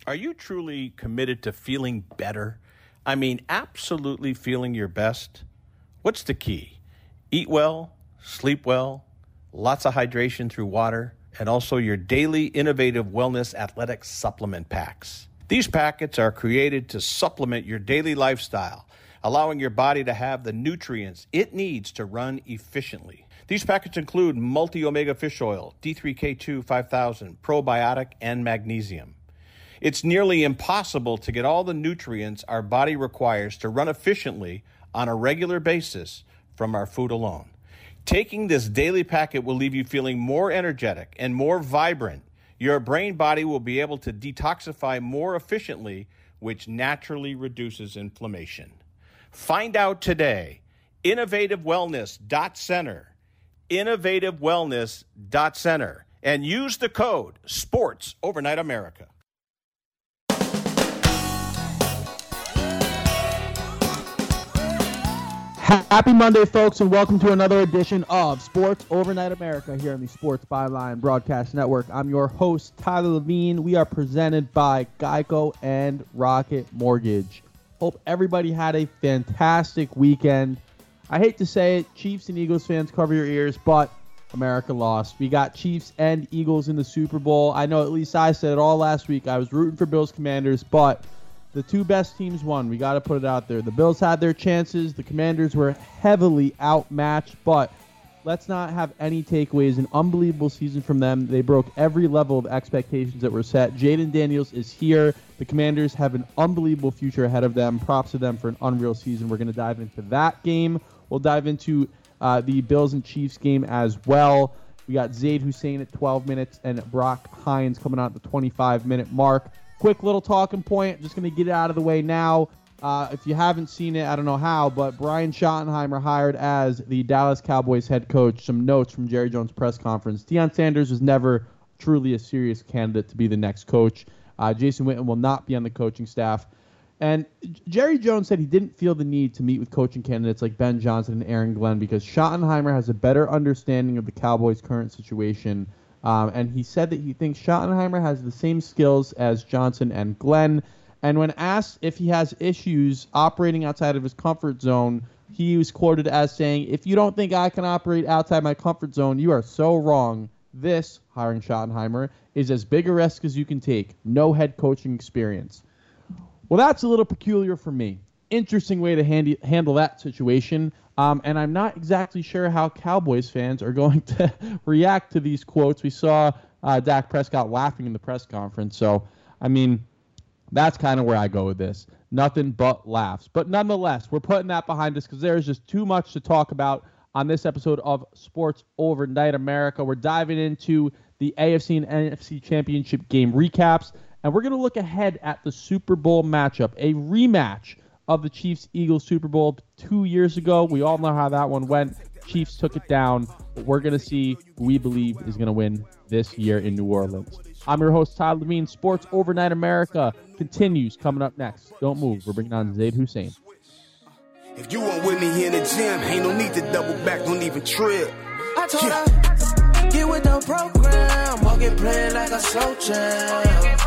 Are you truly committed to feeling better? I mean, absolutely feeling your best? What's the key? Eat well, sleep well, lots of hydration through water, and also your daily innovative wellness athletic supplement packs. These packets are created to supplement your daily lifestyle, allowing your body to have the nutrients it needs to run efficiently. These packets include multi-omega fish oil, D3K2 5000, probiotic, and magnesium. It's nearly impossible to get all the nutrients our body requires to run efficiently on a regular basis from our food alone. Taking this daily packet will leave you feeling more energetic and more vibrant. Your brain body will be able to detoxify more efficiently, which naturally reduces inflammation. Find out today. InnovativeWellness.center. InnovativeWellness.center. And use the code SPORTSOvernightAmerica. Happy Monday, folks, and welcome to another edition of Sports Overnight America here on the Sports Byline Broadcast Network. I'm your host, Tyler Levine. We are presented by Geico and Rocket Mortgage. Hope everybody had a fantastic weekend. I hate to say it, Chiefs and Eagles fans, cover your ears, but America lost. We got Chiefs and Eagles in the Super Bowl. I know at least I said it all last week. I was rooting for Bills Commanders, but the two best teams won. We got to put it out there. The Bills had their chances. The Commanders were heavily outmatched, but let's not have any takeaways. An unbelievable season from them. They broke every level of expectations that were set. Jaden Daniels is here. The Commanders have an unbelievable future ahead of them. Props to them for an unreal season. We're going to dive into that game. We'll dive into the Bills and Chiefs game as well. We got Zaid Hussein at 12 minutes and Brock Hines coming out at the 25-minute mark. Quick little talking point. Just going to get it out of the way now. If you haven't seen it, I don't know how, but Brian Schottenheimer hired as the Dallas Cowboys head coach. Some notes from Jerry Jones' press conference. Deion Sanders was never truly a serious candidate to be the next coach. Jason Witten will not be on the coaching staff. And Jerry Jones said he didn't feel the need to meet with coaching candidates like Ben Johnson and Aaron Glenn because Schottenheimer has a better understanding of the Cowboys' current situation. And he said that he thinks Schottenheimer has the same skills as Johnson and Glenn. And when asked if he has issues operating outside of his comfort zone, he was quoted as saying, "If you don't think I can operate outside my comfort zone, you are so wrong. This," hiring Schottenheimer, "is as big a risk as you can take. No head coaching experience." Well, that's a little peculiar for me. Interesting way to handle that situation. And I'm not exactly sure how Cowboys fans are going to react to these quotes. We saw Dak Prescott laughing in the press conference. So, I mean, that's kind of where I go with this. Nothing but laughs. But nonetheless, we're putting that behind us because there's just too much to talk about on this episode of Sports Overnight America. We're diving into the AFC and NFC Championship game recaps. And we're going to look ahead at the Super Bowl matchup, a rematch of the Chiefs-Eagles Super Bowl 2 years ago. We all know how that one went. Chiefs took it down. But we're going to see who we believe is going to win this year in New Orleans. I'm your host, Tyler Levine. Sports Overnight America continues coming up next. Don't move. We're bringing on Zaid Hussein. If you weren't with me in the gym, ain't no need to double back, don't even trip. I told her, get with the program, walk it play like a soldier.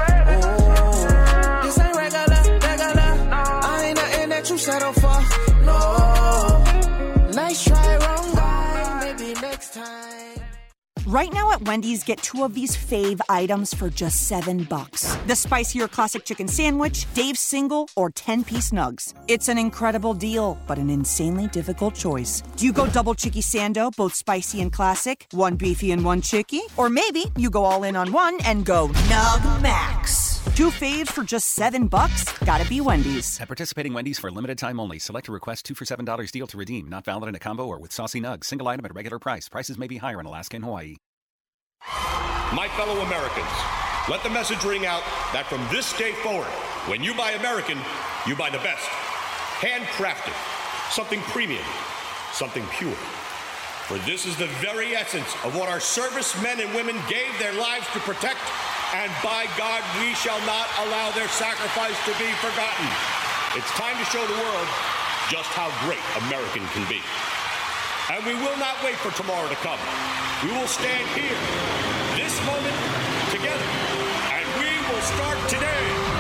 This ain't regular. I ain't nothing that you settle for. No. Nice try, wrong guy. Maybe next time. Right now at Wendy's, get 2 of these fave items for just $7. The spicier classic chicken sandwich, Dave's single, or 10-piece nugs. It's an incredible deal, but an insanely difficult choice. Do you go double chicky sando, both spicy and classic, 1 beefy and 1 chicky? Or maybe you go all in on one and go Nug Max. 2 faves for just $7? Gotta be Wendy's. At participating Wendy's for a limited time only. Select a request 2 for $7 deal to redeem. Not valid in a combo or with saucy nugs. Single item at regular price. Prices may be higher in Alaska and Hawaii. My fellow Americans, let the message ring out that from this day forward, when you buy American, you buy the best. Handcrafted, something premium, something pure. For this is the very essence of what our servicemen and women gave their lives to protect, and by God, we shall not allow their sacrifice to be forgotten. It's time to show the world just how great American can be. And we will not wait for tomorrow to come. We will stand here, this moment, together, and we will start today.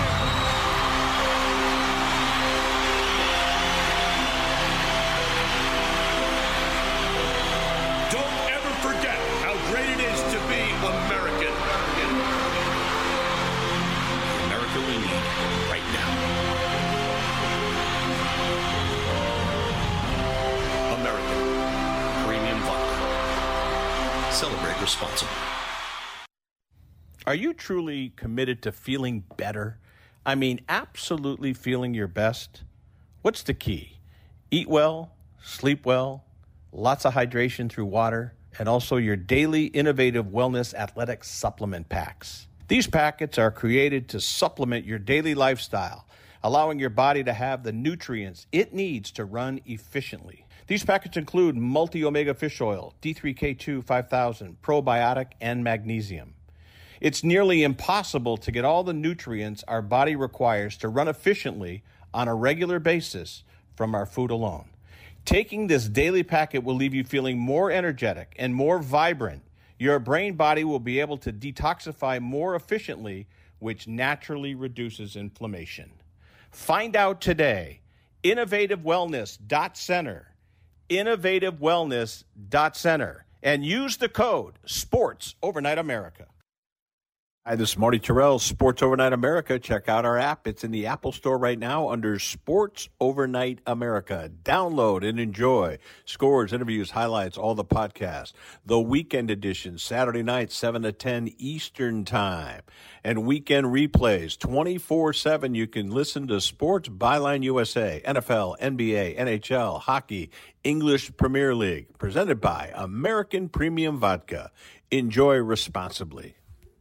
responsibly. Are you truly committed to feeling better? I mean, absolutely feeling your best? What's the key? Eat well, sleep well, lots of hydration through water, and also your daily innovative wellness athletic supplement packs. These packets are created to supplement your daily lifestyle, allowing your body to have the nutrients it needs to run efficiently. These packets include multi-omega fish oil, D3K2 5000, probiotic, and magnesium. It's nearly impossible to get all the nutrients our body requires to run efficiently on a regular basis from our food alone. Taking this daily packet will leave you feeling more energetic and more vibrant. Your brain body will be able to detoxify more efficiently, which naturally reduces inflammation. Find out today. InnovativeWellness.Center. InnovativeWellness.Center. And use the code SPORTS Overnight America. Hi, this is Marty Terrell, Sports Overnight America. Check out our app. It's in the Apple Store right now under Sports Overnight America. Download and enjoy scores, interviews, highlights, all the podcasts. The weekend edition, Saturday night, 7 to 10 Eastern Time. And weekend replays, 24/7. You can listen to Sports Byline USA, NFL, NBA, NHL, hockey, English Premier League. Presented by American Premium Vodka. Enjoy responsibly.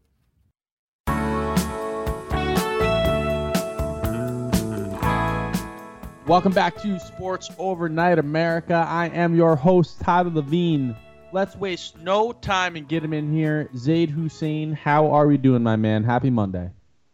Welcome back to Sports Overnight America. I am your host, Tyler Levine. Let's waste no time and get him in here. Zaid Hussein, how are we doing, my man? Happy Monday.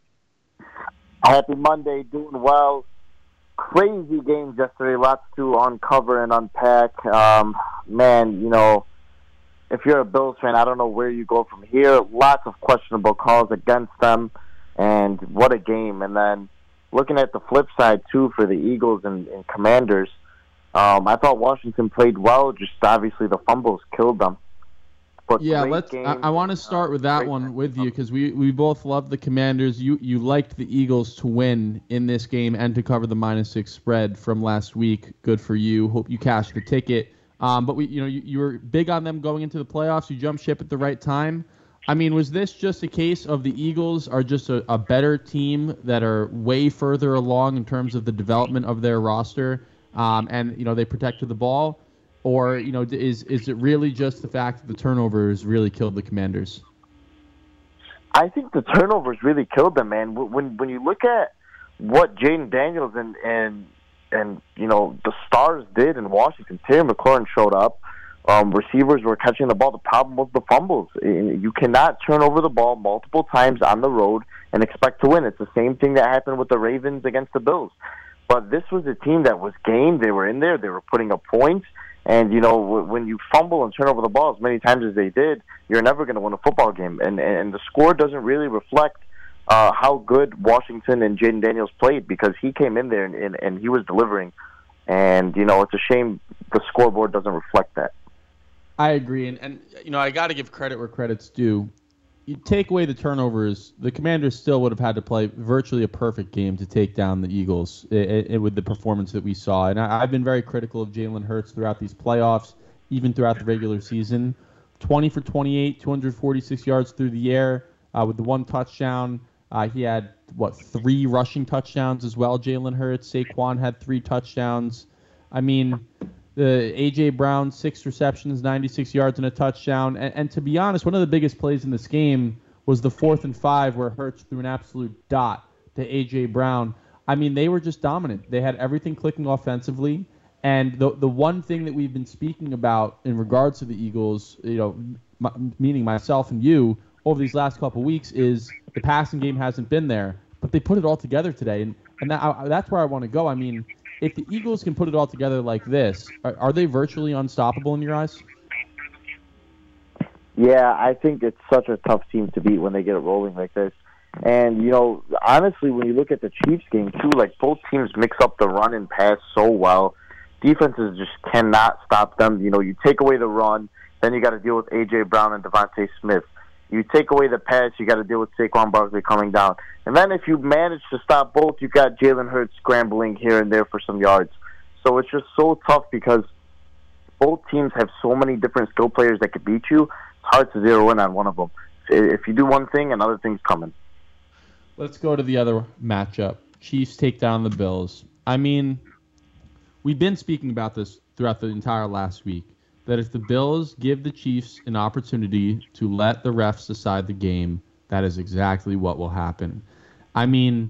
Happy Monday, doing well. Crazy games yesterday, lots to uncover and unpack. Man, you know, if you're a Bills fan, I don't know where you go from here. Lots of questionable calls against them, and what a game. And then looking at the flip side, too, for the Eagles and Commanders, I thought Washington played well. Just obviously the fumbles killed them. But yeah, I want to start with that one with you because we both love the Commanders. You liked the Eagles to win in this game and to cover the -6 spread from last week. Good for you. Hope you cashed the ticket. But you were big on them going into the playoffs. You jumped ship at the right time. I mean, was this just a case of the Eagles are just a better team that are way further along in terms of the development of their roster, and they protected the ball, or is it really just the fact that the turnovers really killed the Commanders? I think the turnovers really killed them, man. When you look at what Jaden Daniels and the stars did in Washington, Terry McLaurin showed up. Receivers were catching the ball. The problem was the fumbles. You cannot turn over the ball multiple times on the road and expect to win. It's the same thing that happened with the Ravens against the Bills. But this was a team that was game. They were in there. They were putting up points. And, when you fumble and turn over the ball as many times as they did, you're never going to win a football game. And the score doesn't really reflect how good Washington and Jaden Daniels played, because he came in there and he was delivering. And, it's a shame the scoreboard doesn't reflect that. I agree, and I got to give credit where credit's due. You take away the turnovers, the Commanders still would have had to play virtually a perfect game to take down the Eagles with the performance that we saw. And I've been very critical of Jalen Hurts throughout these playoffs, even throughout the regular season. 20 for 28, 246 yards through the air with the one touchdown. He had, 3 rushing touchdowns as well, Jalen Hurts. Saquon had 3 touchdowns. I mean, the A.J. Brown, 6 receptions, 96 yards and a touchdown. And to be honest, one of the biggest plays in this game was the 4th and 5 where Hurts threw an absolute dot to A.J. Brown. I mean, they were just dominant. They had everything clicking offensively. And the one thing that we've been speaking about in regards to the Eagles, meaning myself and you, over these last couple of weeks is the passing game hasn't been there. But they put it all together today. And that's where I want to go. I mean, if the Eagles can put it all together like this, are they virtually unstoppable in your eyes? Yeah, I think it's such a tough team to beat when they get it rolling like this. And, honestly, when you look at the Chiefs game, too, both teams mix up the run and pass so well. Defenses just cannot stop them. You take away the run, then you got to deal with A.J. Brown and Devontae Smith. You take away the pass, you got to deal with Saquon Barkley coming down. And then if you manage to stop both, you got Jalen Hurts scrambling here and there for some yards. So it's just so tough because both teams have so many different skill players that could beat you. hard to zero in on one of them. If you do one thing, another thing's coming. Let's go to the other matchup. Chiefs take down the Bills. I mean, we've been speaking about this throughout the entire last week, that if the Bills give the Chiefs an opportunity to let the refs decide the game, that is exactly what will happen. I mean,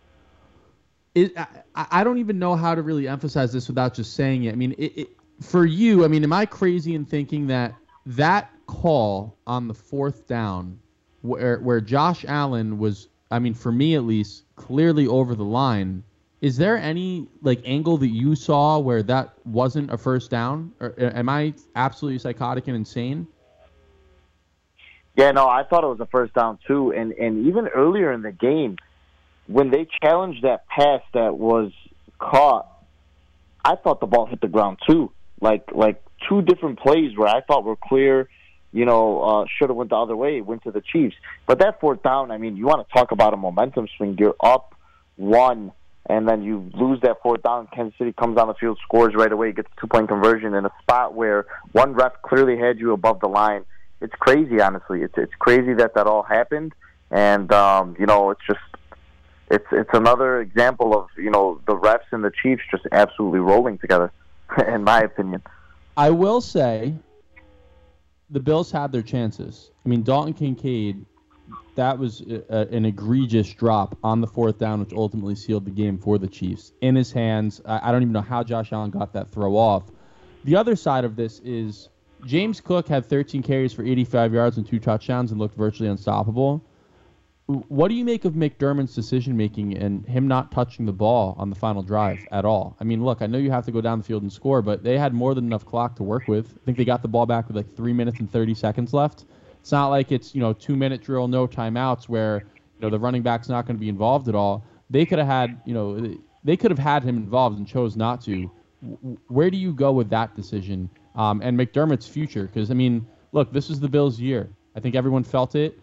I don't even know how to really emphasize this without just saying it. I mean, for you, I mean, am I crazy in thinking that call on the fourth down where Josh Allen was, I mean, for me at least, clearly over the line, is there any angle that you saw where that wasn't a first down? Or am I absolutely psychotic and insane? Yeah, no, I thought it was a first down too. And even earlier in the game, when they challenged that pass that was caught, I thought the ball hit the ground too. Like two different plays where I thought were clear, should have went the other way, it went to the Chiefs. But that fourth down, I mean, you want to talk about a momentum swing. You're up 1, and then you lose that fourth down. Kansas City comes on the field, scores right away, gets a 2-point conversion in a spot where one ref clearly had you above the line. It's crazy, honestly. It's crazy that all happened, and it's just it's another example of the refs and the Chiefs just absolutely rolling together, in my opinion. I will say the Bills had their chances. I mean, Dalton Kincaid, that was an egregious drop on the fourth down, which ultimately sealed the game for the Chiefs. In his hands, I don't even know how Josh Allen got that throw off. The other side of this is James Cook had 13 carries for 85 yards and 2 touchdowns and looked virtually unstoppable. What do you make of McDermott's decision-making and him not touching the ball on the final drive at all? I mean, look, I know you have to go down the field and score, but they had more than enough clock to work with. I think they got the ball back with 3 minutes and 30 seconds left. It's not like it's, 2-minute drill, no timeouts where, the running back's not going to be involved at all. They could have had, they could have had him involved and chose not to. Where do you go with that decision and McDermott's future? Because, I mean, look, this is the Bills' year. I think everyone felt it.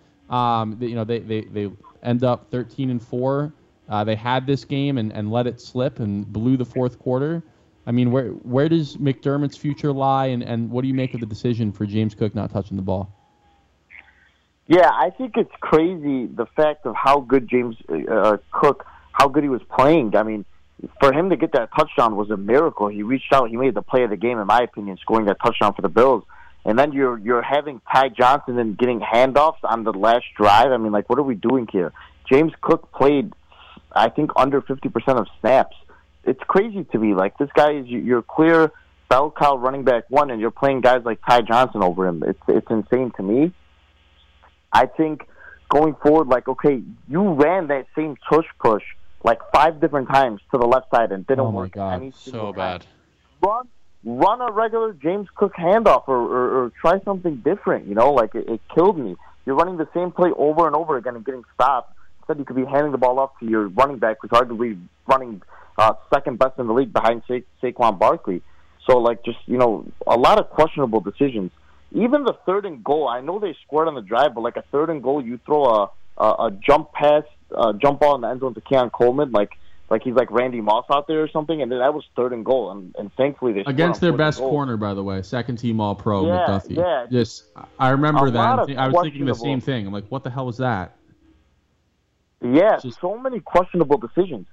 They end up 13-4. They had this game and let it slip and blew the fourth quarter. I mean, where does McDermott's future lie, and what do you make of the decision for James Cook not touching the ball? Yeah, I think it's crazy the fact of how good James Cook, how good he was playing. I mean, for him to get that touchdown was a miracle. He reached out, he made the play of the game, in my opinion, scoring that touchdown for the Bills. And then you're having Ty Johnson and getting handoffs on the last drive. I mean, what are we doing here? James Cook played, I think, under 50% of snaps. It's crazy to me. This guy is your clear bell cow running back 1, and you're playing guys like Ty Johnson over him. It's insane to me. I think going forward, okay, you ran that same tush push 5 different times to the left side and didn't work. Oh my God, so bad. Run a regular James Cook handoff or try something different, it killed me. You're running the same play over and over again and getting stopped. Instead, you could be handing the ball off to your running back, who's arguably running second best in the league behind Saquon Barkley. So, a lot of questionable decisions. Even the 3rd and goal, I know they scored on the drive, but a 3rd and goal, you throw a jump pass, jump ball in the end zone to Keon Coleman, he's like Randy Moss out there or something, and then that was 3rd and goal, and thankfully they against their best corner, by the way, second team All-Pro, McDuffie. Yeah, just I remember that. I was thinking the same thing. I'm like, what the hell was that? Yeah, so many questionable decisions.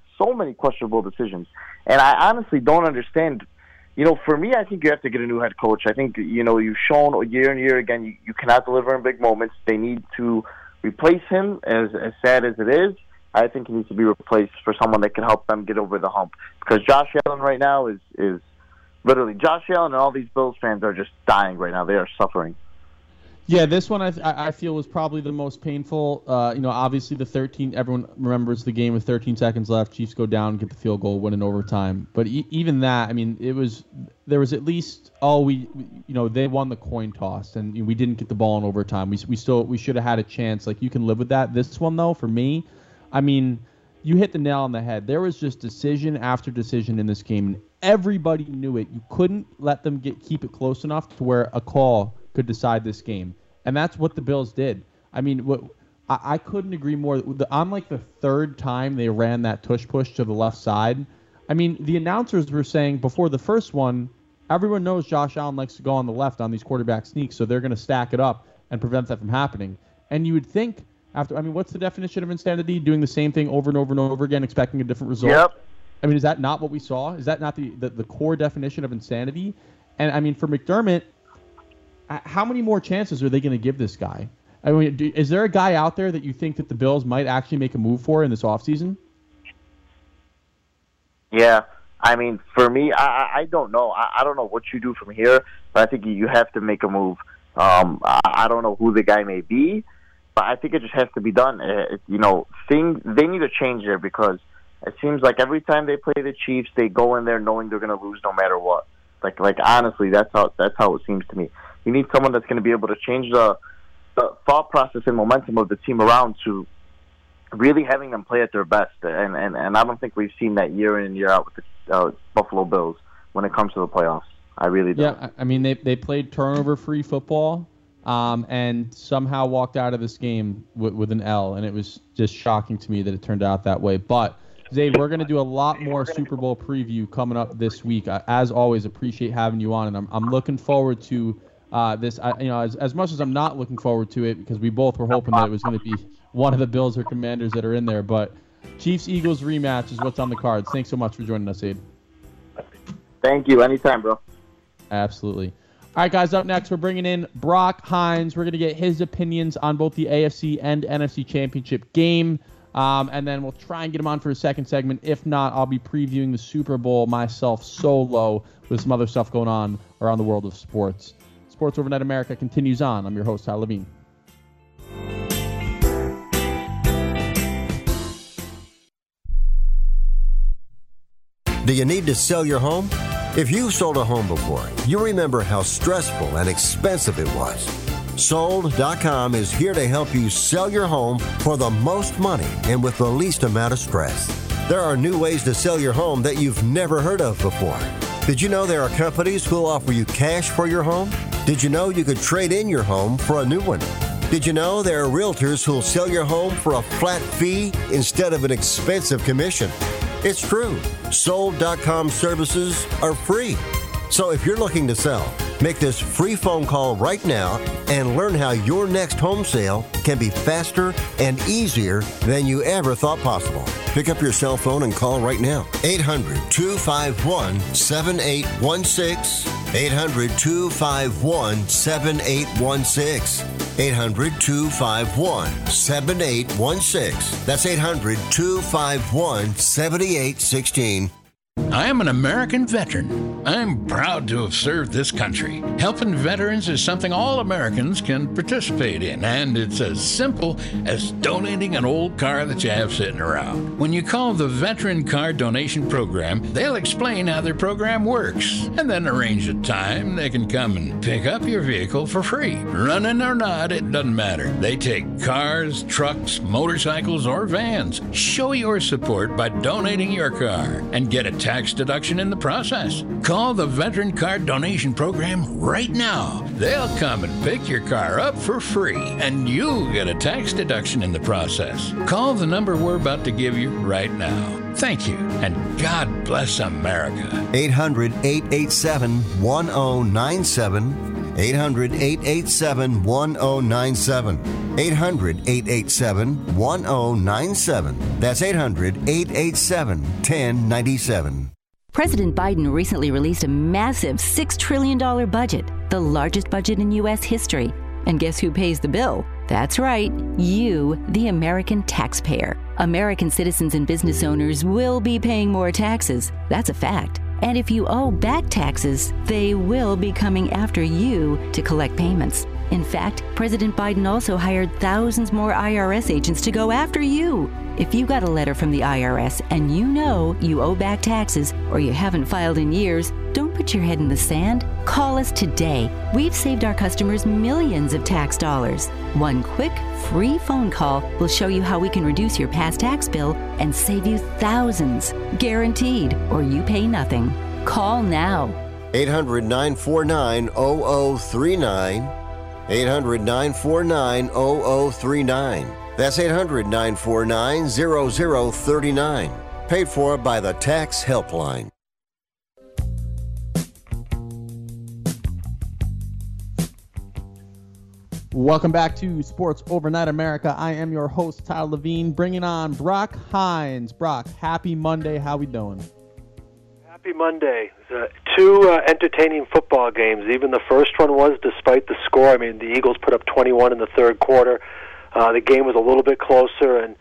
And I honestly don't understand. For me, I think you have to get a new head coach. I think, you've shown year and year again you cannot deliver in big moments. They need to replace him, as sad as it is. I think he needs to be replaced for someone that can help them get over the hump. Because Josh Allen right now is literally, Josh Allen and all these Bills fans are just dying right now. They are suffering. Yeah, this one I feel was probably the most painful. Obviously everyone remembers the game with 13 seconds left. Chiefs go down, get the field goal, win in overtime. But even that, I mean, there was at least they won the coin toss and we didn't get the ball in overtime. We should have had a chance. You can live with that. This one though, for me, I mean, you hit the nail on the head. There was just decision after decision in this game, and everybody knew it. You couldn't let them keep it close enough to where a call could decide this game. And that's what the Bills did. I mean, I couldn't agree more. On the 3rd time they ran that tush push to the left side, I mean, the announcers were saying before the first one, everyone knows Josh Allen likes to go on the left on these quarterback sneaks, so they're going to stack it up. and prevent that from happening. And you would think what's the definition of insanity? Doing the same thing over and over and over again, expecting a different result? Yep. I mean, is that not what we saw? Is that not the core definition of insanity? And I mean, for McDermott, how many more chances are they going to give this guy? I mean, is there a guy out there that you think that the Bills might actually make a move for in this offseason? Yeah. I mean, for me, I don't know. I don't know what you do from here, but I think you have to make a move. I don't know who the guy may be, but I think it just has to be done. They need to change there because it seems like every time they play the Chiefs, they go in there knowing they're going to lose no matter what. Like honestly, that's how it seems to me. You need someone that's going to be able to change the thought process and momentum of the team around to really having them play at their best. And I don't think we've seen that year in and year out with the Buffalo Bills when it comes to the playoffs. I really don't. Yeah, I mean, they played turnover-free football and somehow walked out of this game with an L, and it was just shocking to me that it turned out that way. But, Zaid, we're going to do a lot more Super Bowl preview coming up this week. As always, appreciate having you on, and I'm looking forward to this. As much as I'm not looking forward to it because we both were hoping that it was going to be one of the Bills or Commanders that are in there, but Chiefs-Eagles rematch is what's on the cards. Thanks so much for joining us, Zaid. Thank you. Anytime, bro. Absolutely. All right, guys, up next, we're bringing in Brock Hines. We're going to get his opinions on both the AFC and NFC Championship game, and then we'll try and get him on for a second segment. If not, I'll be previewing the Super Bowl myself solo with some other stuff going on around the world of sports. Sports Overnight America continues on. I'm your host, Tyler Levine. Do you need to sell your home? If you've sold a home before, you remember how stressful and expensive it was. Sold.com is here to help you sell your home for the most money and with the least amount of stress. There are new ways to sell your home that you've never heard of before. Did you know there are companies who'll offer you cash for your home? Did you know you could trade in your home for a new one? Did you know there are realtors who'll sell your home for a flat fee instead of an expensive commission? It's true. Sold.com services are free. So if you're looking to sell, make this free phone call right now and learn how your next home sale can be faster and easier than you ever thought possible. Pick up your cell phone and call right now. 800-251-7816. 800-251-7816. 800-251-7816. That's 800-251-7816. I am an American veteran. I'm proud to have served this country. Helping veterans is something all Americans can participate in, and it's as simple as donating an old car that you have sitting around. When you call the Veteran Car Donation Program, they'll explain how their program works, and then arrange a time they can come and pick up your vehicle for free. Running or not, it doesn't matter. They take cars, trucks, motorcycles, or vans. Show your support by donating your car and get a tax deduction in the process. Call the Veteran Car Donation Program right now. They'll come and pick your car up for free, and you'll get a tax deduction in the process. Call the number we're about to give you right now. Thank you, and God bless America. 800-887-1097. 800-887-1097. 800-887-1097. That's 800-887-1097. President Biden recently released a massive $6 trillion budget, the largest budget in U.S. history. And guess who pays the bill? That's right, you, the American taxpayer. American citizens and business owners will be paying more taxes. That's a fact. And if you owe back taxes, they will be coming after you to collect payments. In fact, President Biden also hired thousands more IRS agents to go after you. If you got a letter from the IRS and you know you owe back taxes or you haven't filed in years, don't put your head in the sand. Call us today. We've saved our customers millions of tax dollars. One quick, free phone call will show you how we can reduce your past tax bill and save you thousands. Guaranteed, or you pay nothing. Call now. 800-949-0039. 800-949-0039. That's 800-949-0039. Paid for by the Tax Helpline. Welcome back to Sports Overnight America. I am your host, Tyler Levine, bringing on Brock Hines. Brock, happy Monday. How we doing? Happy Monday. Two entertaining football games. Even the first one was, despite the score. I mean, the Eagles put up 21 in the third quarter. The game was a little bit closer, and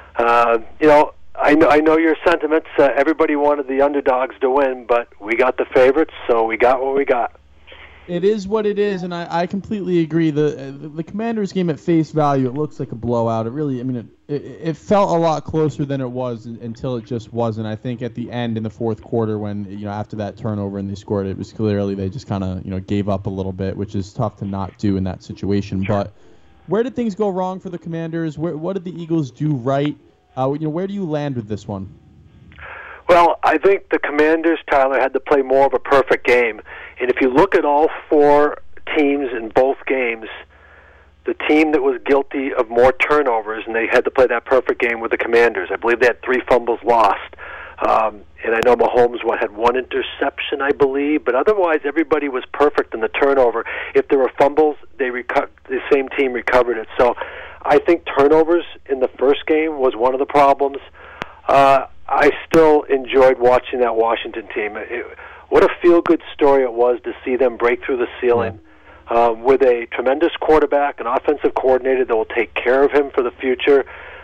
I know your sentiments. Everybody wanted the underdogs to win, but we got the favorites, so we got what we got. It is what it is, and I completely agree. The Commanders game at face value, it looks like a blowout. It really, it felt a lot closer than it was until it just wasn't. I think at the end in the fourth quarter, when after that turnover and they scored, it was clearly they just kind of gave up a little bit, which is tough to not do in that situation. Sure. But where did things go wrong for the Commanders? What did the Eagles do right? Where do you land with this one? Well, I think the Commanders, Tyler, had to play more of a perfect game. And if you look at all four teams in both games, the team that was guilty of more turnovers, and they had to play that perfect game, with the Commanders. I believe they had 3 fumbles lost. And I know Mahomes had 1 interception, I believe, but otherwise everybody was perfect in the turnover. If there were fumbles, the same team recovered it. So I think turnovers in the first game was one of the problems. I still enjoyed watching that Washington team. What a feel-good story it was to see them break through the ceiling with a tremendous quarterback, an offensive coordinator that will take care of him for the future.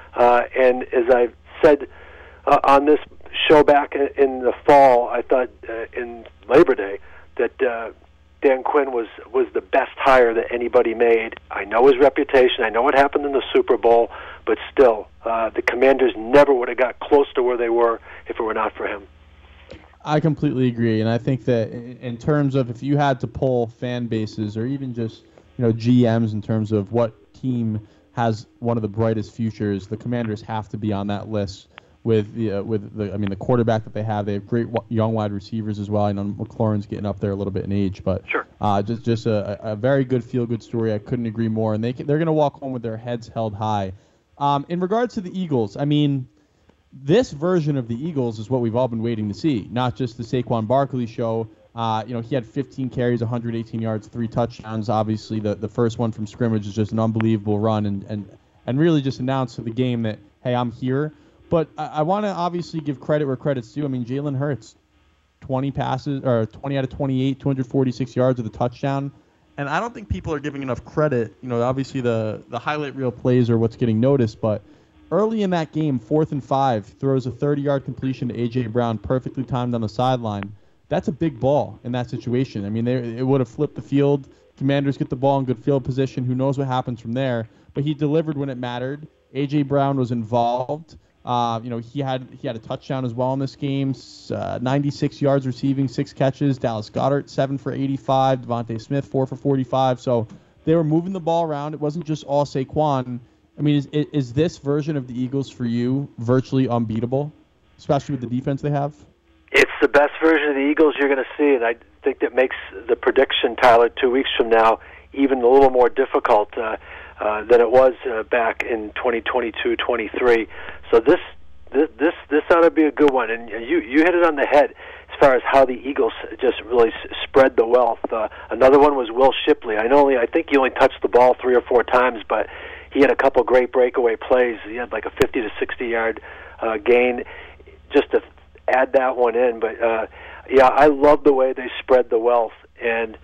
And as I said on this show back in the fall, I thought in Labor Day that Dan Quinn was the best hire that anybody made. I know his reputation. I know what happened in the Super Bowl, but still, the Commanders never would have got close to where they were if it were not for him. I completely agree, and I think that in terms of if you had to poll fan bases or even just GMs in terms of what team has one of the brightest futures, the Commanders have to be on that list. With the quarterback that they have great young wide receivers as well. I know McLaurin's getting up there a little bit in age, but sure. Just a very good feel-good story. I couldn't agree more, and they're going to walk home with their heads held high. In regards to the Eagles, this version of the Eagles is what we've all been waiting to see, not just the Saquon Barkley show. He had 15 carries, 118 yards, 3 touchdowns. Obviously, the first one from scrimmage is just an unbelievable run and really just announced to the game that, hey, I'm here. But I want to obviously give credit where credit's due. Jalen Hurts, 20 passes, or 20 out of 28, 246 yards with a touchdown. And I don't think people are giving enough credit. Obviously the highlight reel plays are what's getting noticed. But early in that game, 4th and 5, throws a 30-yard completion to A.J. Brown, perfectly timed on the sideline. That's a big ball in that situation. It would have flipped the field. Commanders get the ball in good field position. Who knows what happens from there? But he delivered when it mattered. A.J. Brown was involved. He had a touchdown as well in this game, 96 yards receiving, 6 catches. Dallas Goedert, 7 for 85. Devontae Smith, 4 for 45. So they were moving the ball around. It wasn't just all Saquon. Is this version of the Eagles for you virtually unbeatable, especially with the defense they have? It's the best version of the Eagles you're going to see, and I think that makes the prediction, Tyler, 2 weeks from now even a little more difficult than it was back in 2022-23. So this ought to be a good one, and you hit it on the head as far as how the Eagles just really spread the wealth. Another one was Will Shipley. I think he only touched the ball 3 or 4 times, but he had a couple great breakaway plays. He had like a 50 to 60 yard gain. Just to add that one in, but I love the way they spread the wealth, and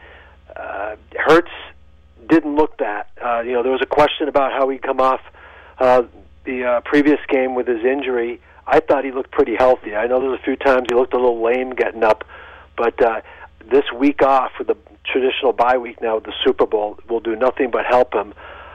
Hurts didn't look that. There was a question about how he'd come off the previous game with his injury. I thought he looked pretty healthy. I know there's a few times he looked a little lame getting up, but this week off with the traditional bye week now with the Super Bowl will do nothing but help him.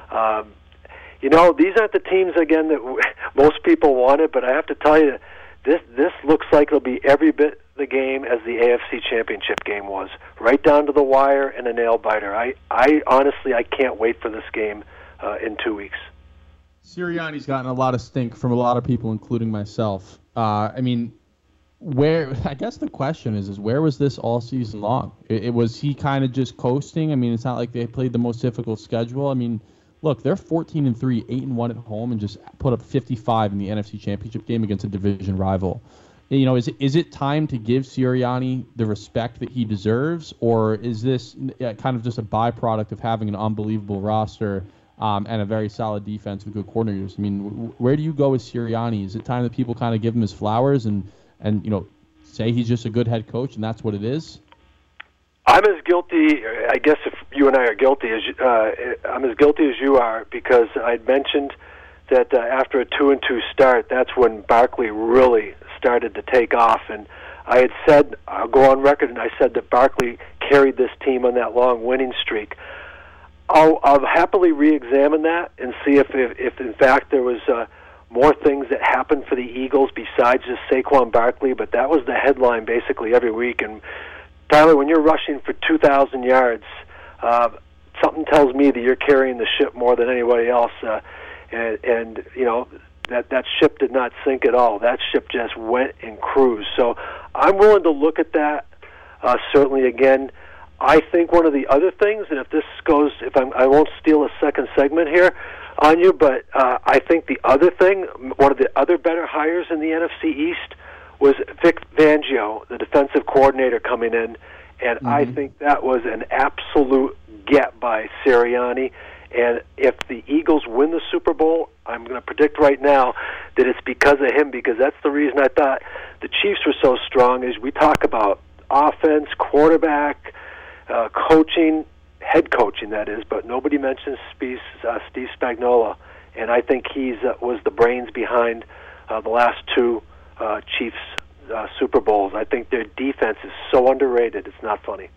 These aren't the teams, again, that most people wanted, but I have to tell you, this looks like it'll be every bit the game as the AFC Championship game was, right down to the wire and a nail-biter. I honestly can't wait for this game in 2 weeks. Sirianni's gotten a lot of stink from a lot of people, including myself. I guess the question is where was this all season long? Was he kind of just coasting? It's not like they played the most difficult schedule. Look, they're 14-3, 8-1 at home, and just put up 55 in the NFC Championship game against a division rival. is it time to give Sirianni the respect that he deserves, or is this kind of just a byproduct of having an unbelievable roster and a very solid defense with good coordinators? I mean, where do you go with Sirianni? Is it time that people kind of give him his flowers and say he's just a good head coach and that's what it is? I'm as guilty, I guess, if you and I are guilty, I'm as guilty as you are, because I'd mentioned that after a 2-2 start, that's when Barkley really started to take off. And I had said, I'll go on record, and I said that Barkley carried this team on that long winning streak. I'll happily re-examine that and see if in fact there was more things that happened for the Eagles besides just Saquon Barkley, but that was the headline basically every week. And Tyler, when you're rushing for 2,000 yards, something tells me that you're carrying the ship more than anybody else. And that ship did not sink at all. That ship just went and cruised. So I'm willing to look at that. Certainly, again, I think one of the other things, and I won't steal a second segment here on you, but I think the other thing, one of the other better hires in the NFC East was Vic Fangio, the defensive coordinator, coming in, and I think that was an absolute get by Sirianni. And if the Eagles win the Super Bowl, I'm going to predict right now that it's because of him, because that's the reason I thought the Chiefs were so strong. Is we talk about offense, quarterback, coaching, head coaching, that is, but nobody mentions Steve Spagnuolo, and I think he's was the brains behind the last two Chiefs Super Bowls. I think their defense is so underrated, it's not funny.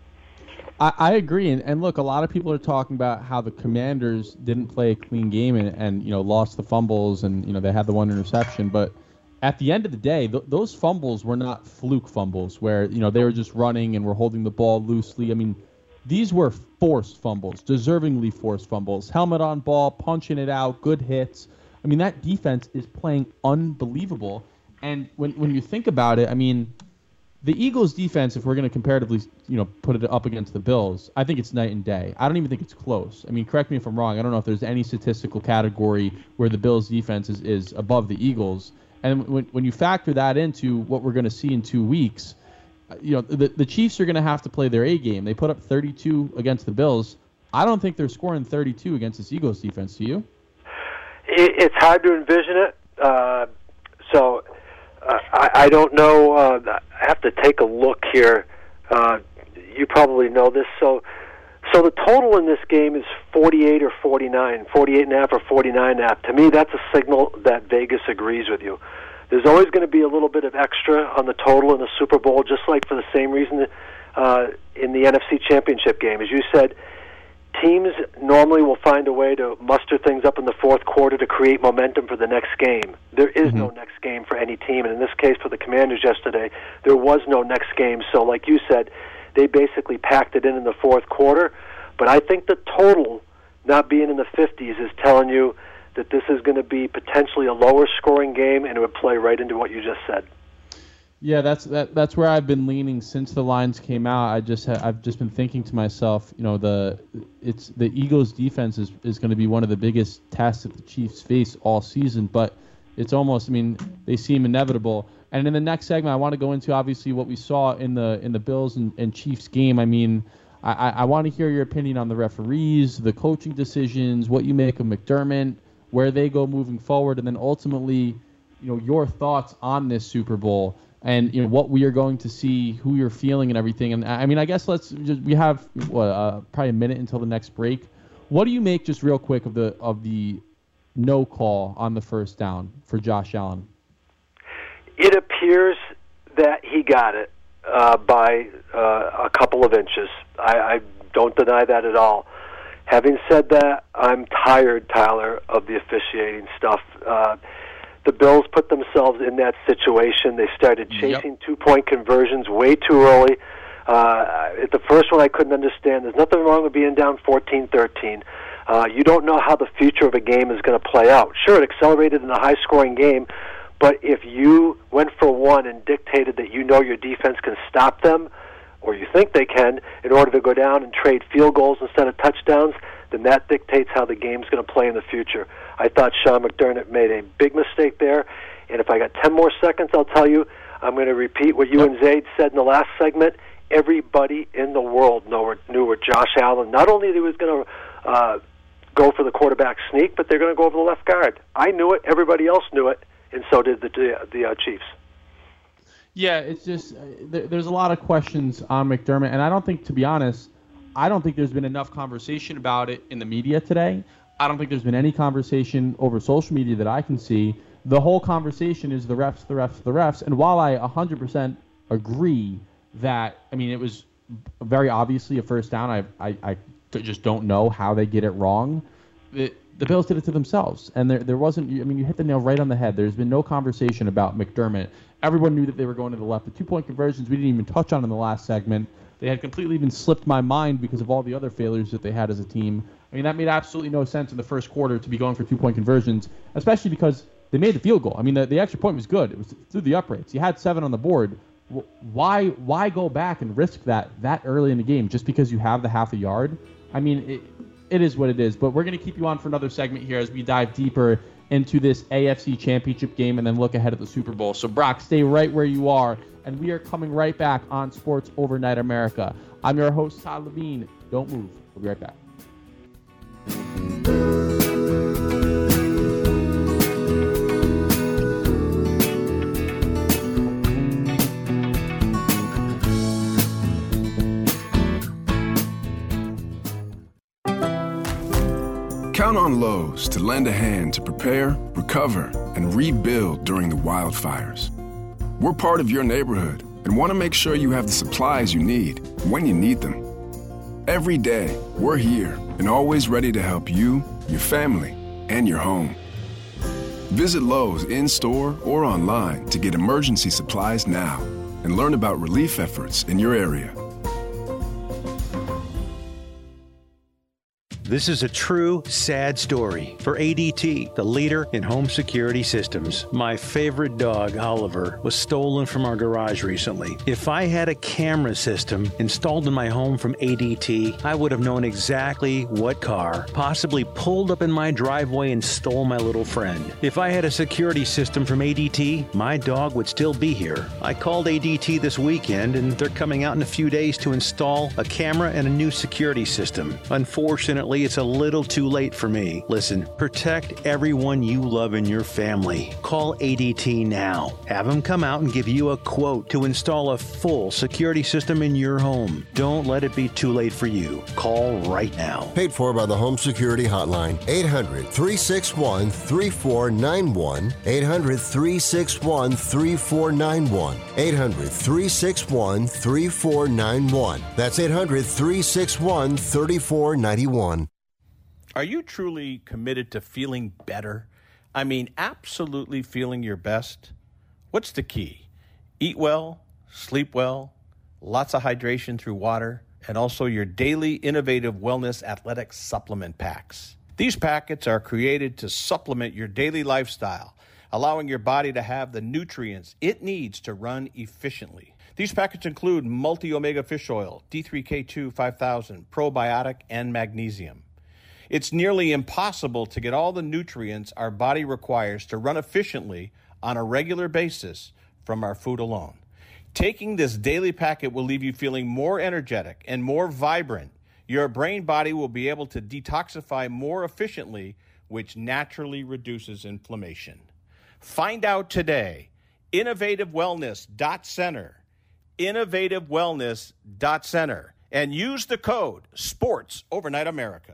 I agree, and look, a lot of people are talking about how the Commanders didn't play a clean game and lost the fumbles, and they had the one interception, but at the end of the day, those fumbles were not fluke fumbles where they were just running and were holding the ball loosely. I mean, these were forced fumbles, deservingly forced fumbles, helmet on ball, punching it out, good hits. I mean, that defense is playing unbelievable. And when you think about it, I mean, the Eagles' defense, if we're going to comparatively, put it up against the Bills, I think it's night and day. I don't even think it's close. I mean, correct me if I'm wrong. I don't know if there's any statistical category where the Bills' defense is above the Eagles. And when you factor that into what we're going to see in 2 weeks, the Chiefs are going to have to play their A game. They put up 32 against the Bills. I don't think they're scoring 32 against this Eagles defense. Do you? It's hard to envision it. I don't know. I have to take a look here. You probably know this. So the total in this game is 48 or 49, 48.5 or 49.5. To me, that's a signal that Vegas agrees with you. There's always going to be a little bit of extra on the total in the Super Bowl, just like for the same reason in the NFC Championship game. As you said, teams normally will find a way to muster things up in the fourth quarter to create momentum for the next game. There is no next game for any team, and in this case for the Commanders yesterday, there was no next game. So like you said, they basically packed it in the fourth quarter. But I think the total not being in the 50s is telling you that this is going to be potentially a lower scoring game, and it would play right into what you just said. Yeah, that's where I've been leaning since the lines came out. I've just been thinking to myself, the Eagles' defense is going to be one of the biggest tests that the Chiefs face all season, but it's almost, they seem inevitable. And in the next segment, I want to go into obviously what we saw in the Bills and Chiefs game. I want to hear your opinion on the referees, the coaching decisions, what you make of McDermott, where they go moving forward, and then ultimately, your thoughts on this Super Bowl and what we are going to see, who you're feeling, and everything. And I guess we have probably a minute until the next break. What do you make, just real quick, of the no call on the first down for Josh Allen? It appears that he got it by a couple of inches. I don't deny that at all. Having said that, I'm tired, Tyler, of the officiating stuff. The Bills put themselves in that situation. They started chasing two-point conversions way too early. At the first one, I couldn't understand. There's nothing wrong with being down 14-13. You don't know how the future of a game is going to play out. Sure, it accelerated in a high-scoring game, but if you went for one and dictated that your defense can stop them, or you think they can, in order to go down and trade field goals instead of touchdowns, then that dictates how the game's going to play in the future. I thought Sean McDermott made a big mistake there, and if I got 10 more seconds, I'll tell you, I'm going to repeat what you and Zaid said in the last segment. Everybody in the world knew where Josh Allen, not only he was going to go for the quarterback sneak, but they're going to go over the left guard. I knew it. Everybody else knew it, and so did the Chiefs. Yeah, it's just there's a lot of questions on McDermott, and I don't think, to be honest, there's been enough conversation about it in the media today. I don't think there's been any conversation over social media that I can see. The whole conversation is the refs. And while I 100% agree that, I mean, it was very obviously a first down, I just don't know how they get it wrong. The Bills did it to themselves, and there wasn't. I mean, you hit the nail right on the head. There's been no conversation about McDermott. Everyone knew that they were going to the left. The 2-point conversions we didn't even touch on in the last segment. They had completely even slipped my mind because of all the other failures that they had as a team. I mean, that made absolutely no sense in the first quarter to be going for 2-point conversions, especially because they made the field goal. I mean, the extra point was good. It was through the uprights. You had 7 on the board. Why go back and risk that early in the game just because you have the half a yard? I mean, it is what it is. But we're going to keep you on for another segment here as we dive deeper into this AFC Championship game and then look ahead at the Super Bowl. So, Brock, stay right where you are, and we are coming right back on Sports Overnight America. I'm your host, Todd Levine. Don't move. We'll be right back. Count on Lowe's to lend a hand to prepare, recover, and rebuild during the wildfires. We're part of your neighborhood and want to make sure you have the supplies you need when you need them. Every day, we're here and always ready to help you, your family, and your home. Visit Lowe's in-store or online to get emergency supplies now and learn about relief efforts in your area. This is a true, sad story for ADT, the leader in home security systems. My favorite dog, Oliver, was stolen from our garage recently. If I had a camera system installed in my home from ADT, I would have known exactly what car possibly pulled up in my driveway and stole my little friend. If I had a security system from ADT, my dog would still be here. I called ADT this weekend, and they're coming out in a few days to install a camera and a new security system. Unfortunately, it's a little too late for me. Listen, protect everyone you love in your family. Call ADT now. Have them come out and give you a quote to install a full security system in your home. Don't let it be too late for you. Call right now. Paid for by the Home Security Hotline. 800-361-3491. 800-361-3491. 800-361-3491. That's 800-361-3491. Are you truly committed to feeling better? I mean, absolutely feeling your best? What's the key? Eat well, sleep well, lots of hydration through water, and also your daily innovative wellness athletic supplement packs. These packets are created to supplement your daily lifestyle, allowing your body to have the nutrients it needs to run efficiently. These packets include multi-omega fish oil, D3K2 5000, probiotic, and magnesium. It's nearly impossible to get all the nutrients our body requires to run efficiently on a regular basis from our food alone. Taking this daily packet will leave you feeling more energetic and more vibrant. Your brain body will be able to detoxify more efficiently, which naturally reduces inflammation. Find out today. InnovativeWellness.Center. InnovativeWellness.Center. And use the code Sports Overnight America.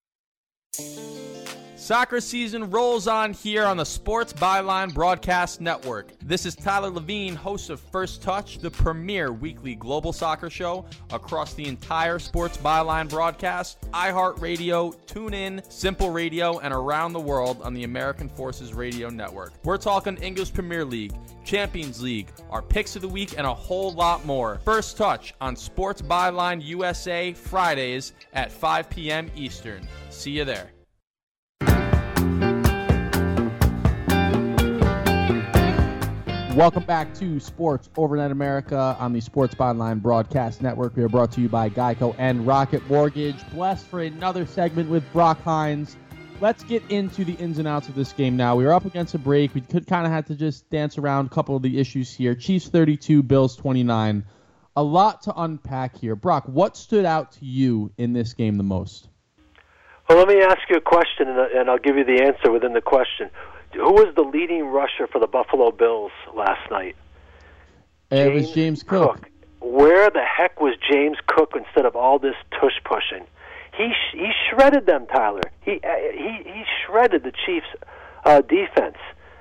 Soccer season rolls on here on the Sports Byline Broadcast Network. This is Tyler Levine, host of First Touch, the premier weekly global soccer show across the entire Sports Byline broadcast, iHeartRadio, TuneIn, Simple Radio, and around the world on the American Forces Radio Network. We're talking English Premier League, Champions League, our picks of the week, and a whole lot more. First Touch on Sports Byline USA, Fridays at 5 p.m. Eastern. See you there. Welcome back to Sports Overnight America on the Sports Byline Broadcast Network. We are brought to you by Geico and Rocket Mortgage. Blessed for another segment with Brock Hines. let's get into the ins and outs of this game now. We were up against a break. We could kind of have to just dance around a couple of the issues here. Chiefs 32, Bills 29. A lot to unpack here. Brock, what stood out to you in this game the most? Well, let me ask you a question, and I'll give you the answer within the question. Who was the leading rusher for the Buffalo Bills last night? It was James Cook. Where the heck was James Cook instead of all this tush pushing? He shredded them, Tyler. He shredded the Chiefs' defense,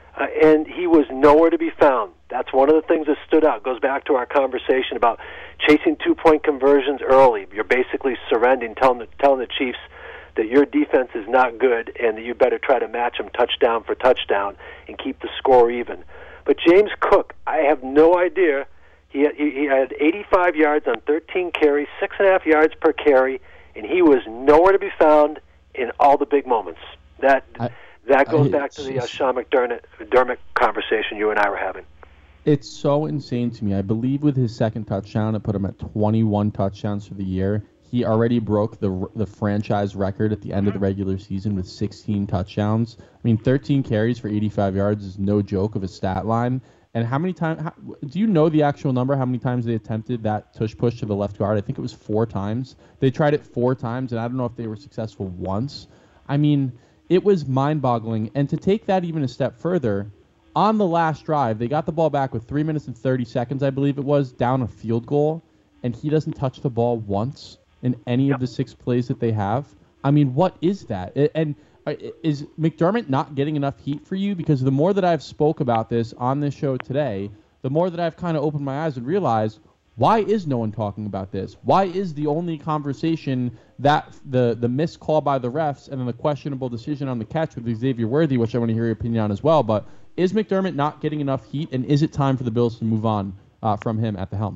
and he was nowhere to be found. That's one of the things that stood out. It goes back to our conversation about chasing 2-point conversions early. You're basically surrendering, telling the Chiefs that your defense is not good and that you better try to match them touchdown for touchdown and keep the score even. But James Cook, I have no idea. He had 85 yards on 13 carries, 6.5 yards per carry, and he was nowhere to be found in all the big moments. That goes back to the Sean McDermott conversation you and I were having. It's so insane to me. I believe with his second touchdown, it put him at 21 touchdowns for the year. He already broke the franchise record at the end of the regular season with 16 touchdowns. I mean, 13 carries for 85 yards is no joke of a stat line. And how many times? Do you know the actual number? How many times they attempted that tush push to the left guard? I think it was 4 times. They tried it 4 times, and I don't know if they were successful once. I mean, it was mind-boggling. And to take that even a step further, on the last drive, they got the ball back with 3 minutes and 30 seconds, I believe it was, down a field goal, and he doesn't touch the ball once in any of the 6 plays that they have. I mean, what is that? And is McDermott not getting enough heat for you? Because the more that I've spoke about this on this show today, the more that I've kind of opened my eyes and realized, why is no one talking about this? Why is the only conversation that the missed call by the refs and then the questionable decision on the catch with Xavier Worthy, which I want to hear your opinion on as well, but is McDermott not getting enough heat, and is it time for the Bills to move on from him at the helm?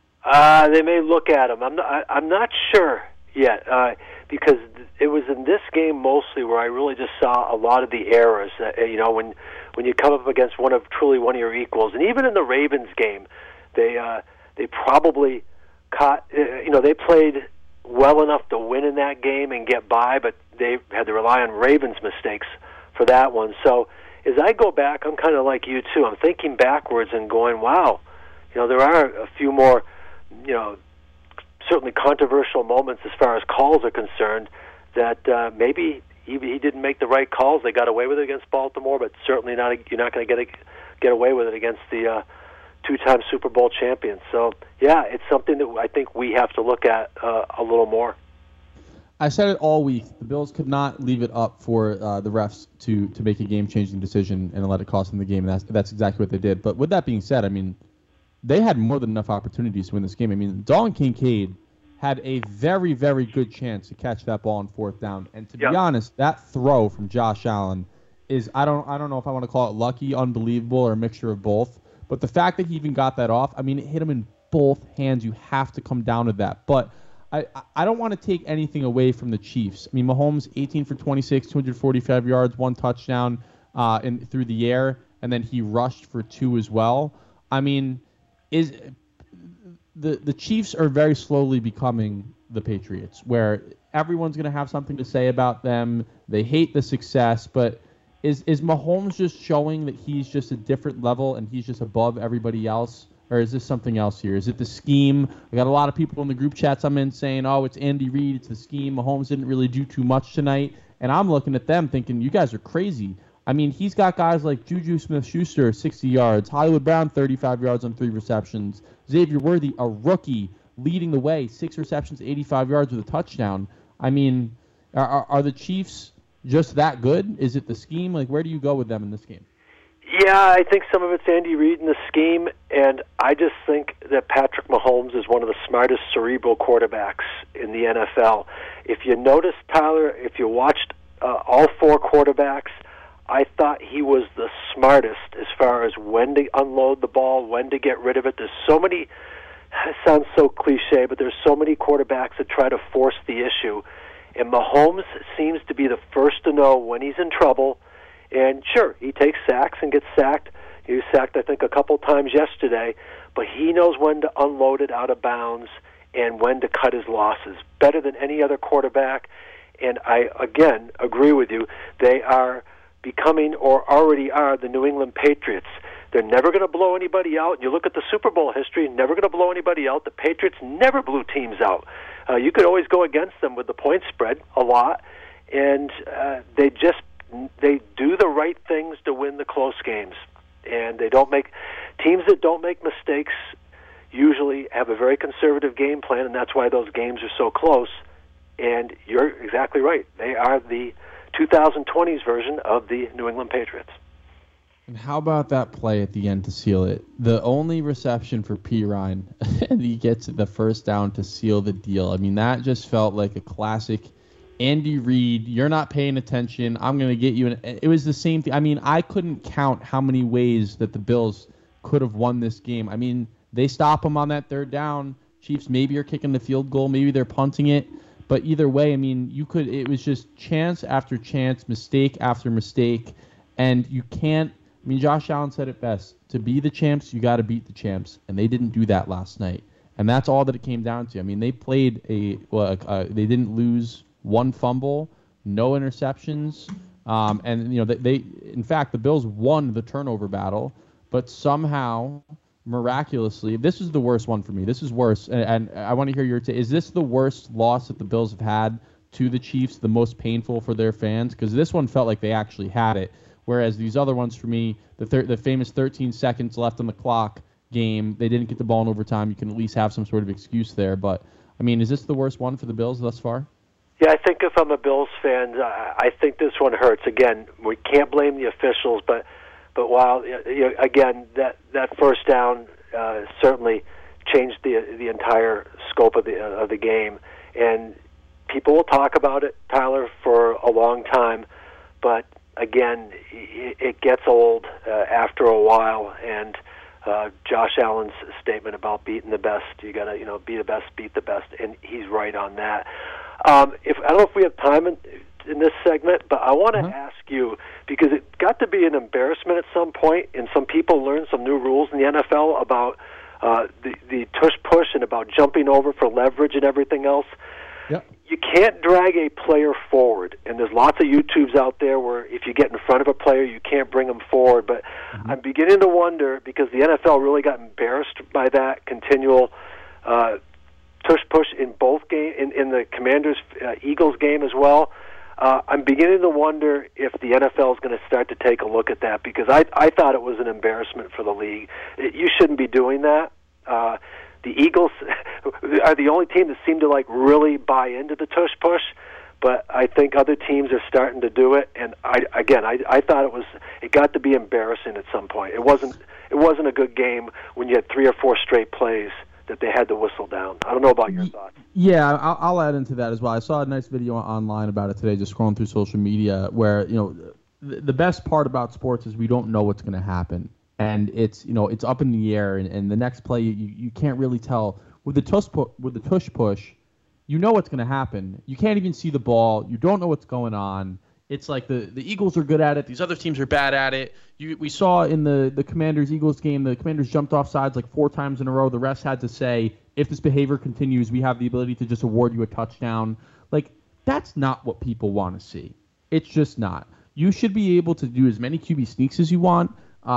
They may look at him. I'm not sure yet, because it was in this game mostly where I really just saw a lot of the errors. When you come up against truly one of your equals, and even in the Ravens game, they probably caught. They played well enough to win in that game and get by, but they had to rely on Ravens' mistakes for that one. So as I go back, I'm kind of like you too. I'm thinking backwards and going, wow, there are a few more, certainly controversial moments as far as calls are concerned that maybe he didn't make the right calls. They got away with it against Baltimore, but certainly you're not going to get away with it against the 2-time Super Bowl champions. So, yeah, it's something that I think we have to look at a little more. I said it all week. The Bills could not leave it up for the refs to make a game-changing decision and let it cost them the game. That's exactly what they did. But with that being said, I mean, they had more than enough opportunities to win this game. I mean, Dalton Kincaid had a very, very good chance to catch that ball on 4th down. And to be honest, that throw from Josh Allen is, I don't know if I want to call it lucky, unbelievable, or a mixture of both. But the fact that he even got that off, I mean, it hit him in both hands. You have to come down to that. But I don't want to take anything away from the Chiefs. I mean, Mahomes, 18 for 26, 245 yards, 1 touchdown through the air, and then he rushed for 2 as well. I mean, the Chiefs are very slowly becoming the Patriots, where everyone's going to have something to say about them. They hate the success, but is Mahomes just showing that he's just a different level and he's just above everybody else? Or is this something else here? Is it the scheme? I got a lot of people in the group chats I'm in saying, oh, it's Andy Reid, it's the scheme. Mahomes didn't really do too much tonight. And I'm looking at them thinking, you guys are crazy. I mean, he's got guys like Juju Smith-Schuster, 60 yards. Hollywood Brown, 35 yards on 3 receptions. Xavier Worthy, a rookie, leading the way, 6 receptions, 85 yards with a touchdown. I mean, are the Chiefs just that good? Is it the scheme? Like, where do you go with them in this game? Yeah, I think some of it's Andy Reid and the scheme, and I just think that Patrick Mahomes is one of the smartest cerebral quarterbacks in the NFL. If you notice, Tyler, if you watched all 4 quarterbacks, I thought he was the smartest as far as when to unload the ball, when to get rid of it. There's so many, it sounds so cliche, but there's so many quarterbacks that try to force the issue. And Mahomes seems to be the first to know when he's in trouble. And sure, he takes sacks and gets sacked. He was sacked, I think, a couple times yesterday. But he knows when to unload it out of bounds and when to cut his losses better than any other quarterback. And I, again, agree with you. They are becoming, or already are, the New England Patriots. They're never going to blow anybody out. You look at the Super Bowl history, never going to blow anybody out. The Patriots never blew teams out. You could always go against them with the point spread a lot, and they do the right things to win the close games. And they don't make teams that don't make mistakes usually have a very conservative game plan, and that's why those games are so close. And you're exactly right. They are the 2020s version of the New England Patriots. And how about that play at the end to seal it? The only reception for Pirine, and he gets the first down to seal the deal. I mean, that just felt like a classic Andy Reid. You're not paying attention. I'm going to get you. It was the same thing. I mean, I couldn't count how many ways that the Bills could have won this game. I mean, they stop them on that third down. Chiefs maybe are kicking the field goal. Maybe they're punting it. But either way, I mean, it was just chance after chance, mistake after mistake. And you can't. I mean, Josh Allen said it best. To be the champs, you got to beat the champs, and they didn't do that last night. And that's all that it came down to. I mean, they played they didn't lose one fumble, no interceptions, and in fact, the Bills won the turnover battle, but somehow, miraculously, this is the worst one for me. This is worse, and I want to hear your take. Is this the worst loss that the Bills have had to the Chiefs, the most painful for their fans? Because this one felt like they actually had it. Whereas these other ones, for me, the famous 13 seconds left on the clock game, they didn't get the ball in overtime. You can at least have some sort of excuse there. But, I mean, is this the worst one for the Bills thus far? Yeah, I think if I'm a Bills fan, I think this one hurts. Again, we can't blame the officials, but while, again, that first down certainly changed the entire scope of the game. And people will talk about it, Tyler, for a long time, but again, it gets old after a while, and Josh Allen's statement about beating the best, you got to be the best, beat the best, and he's right on that. I don't know if we have time in this segment, but I want to ask you, because it got to be an embarrassment at some point, and some people learned some new rules in the NFL about the tush-push and about jumping over for leverage and everything else. Yep. You can't drag a player forward, and there's lots of YouTubes out there where if you get in front of a player, you can't bring them forward. But I'm beginning to wonder, because the NFL really got embarrassed by that continual tush-push in both games, in the Commanders-Eagles game as well. I'm beginning to wonder if the NFL is going to start to take a look at that, because I thought it was an embarrassment for the league. You shouldn't be doing that. The Eagles are the only team that seem to really buy into the tush-push, but I think other teams are starting to do it. And I thought it got to be embarrassing at some point. It wasn't a good game when you had 3 or 4 straight plays that they had to whistle down. I don't know about your thoughts. Yeah, I'll add into that as well. I saw a nice video online about it today, just scrolling through social media, where the best part about sports is we don't know what's going to happen. And it's up in the air, and the next play you can't really tell. With the tush push, you know what's going to happen. You can't even see the ball. You don't know what's going on. It's like the Eagles are good at it. These other teams are bad at it. We saw in the Commanders-Eagles game, the Commanders jumped off sides 4 times in a row. The refs had to say, if this behavior continues, we have the ability to just award you a touchdown. That's not what people want to see. It's just not. You should be able to do as many QB sneaks as you want.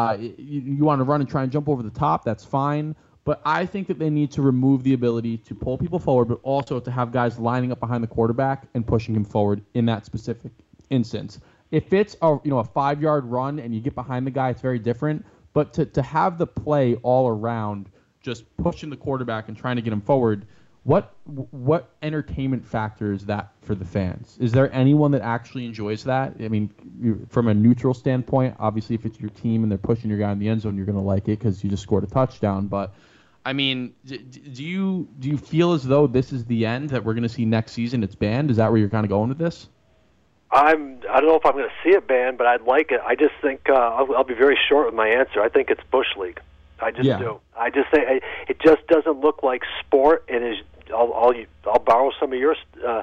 You want to run and try and jump over the top, that's fine. But I think that they need to remove the ability to pull people forward, but also to have guys lining up behind the quarterback and pushing him forward in that specific instance. If it's a 5-yard run and you get behind the guy, it's very different. But to have the play all around, just pushing the quarterback and trying to get him forward, what entertainment factor is that for the fans? Is there anyone that actually enjoys that? I mean, from a neutral standpoint, obviously if it's your team and they're pushing your guy in the end zone, you're going to like it because you just scored a touchdown. But I mean, do you feel as though this is the end, that we're going to see next season it's banned? Is that where you're kind of going with this? I don't know if I'm going to see it banned, but I'd like it. I just think I'll be very short with my answer. I think it's Bush League. I just do. I just say it just doesn't look like sport, and I'll borrow some of your